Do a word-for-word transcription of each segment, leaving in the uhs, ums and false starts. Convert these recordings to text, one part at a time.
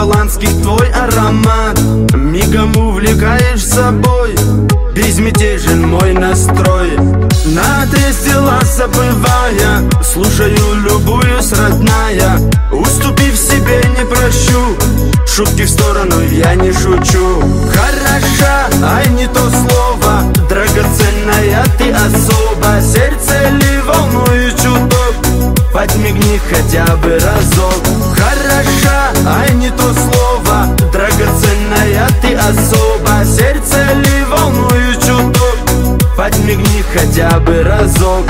голландских твой аромат. Мигом увлекаешь собой, безмятежен мой настрой. Наотрез дела забывая, слушаю, любуюсь, родная. Уступив себе не прощу, шутки в сторону, я не шучу. Хороша, ай, не то слово, драгоценная ты особа. Сердце ли волнует чуток, подмигни хотя бы разок. Хороша, ай, не то слово, драгоценная ты особа. Сердце ли волнует чуток, подмигни хотя бы разок.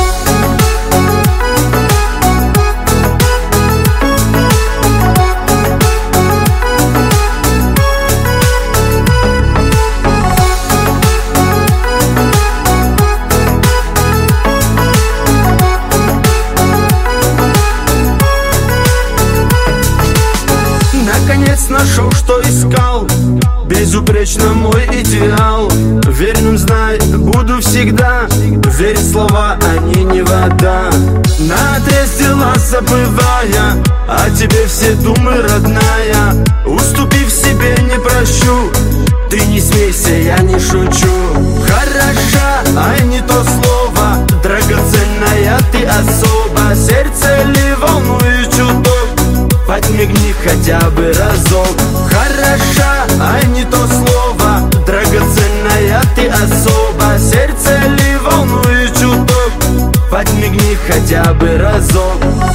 Наконец нашел, что искал, безупречно мой идеал. Верным знай, буду всегда, верь в слова, они не вода. Наотрез дела забывая, о тебе все думы, родная. Уступив себе не прощу, ты не смейся, я не шучу. Хороша, ай, не то слово, драгоценная ты особа. Сердце ли волнует чуток, подмигни хотя бы разок. Хороша, ай, не то слово, драгоценная ты особа. Сердце ли волнует чуток, подмигни хотя бы разок.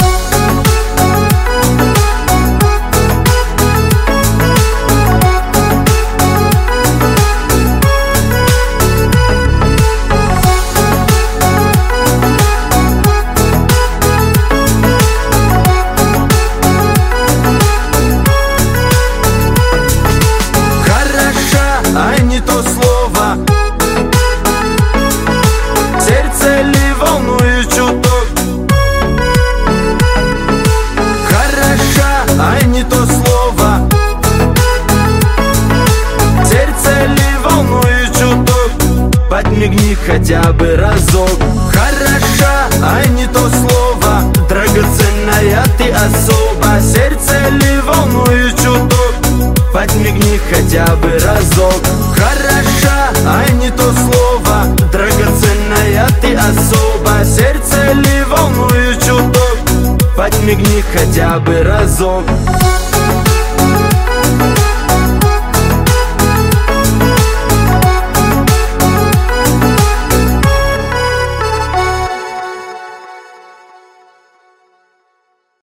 Ай, не то слово, сердце ли волнует чуток. Хороша, ай, не то слово, сердце ли волнует чуток, подмигни хотя бы разок. Хороша, ай, не то слово, драгоценная ты особа. Сердце ли волнует чуток, подмигни хотя бы разок. Хороша, ай, не то слово, драгоценная ты особа. Сердце ли волнует чуток, подмигни хотя бы разок.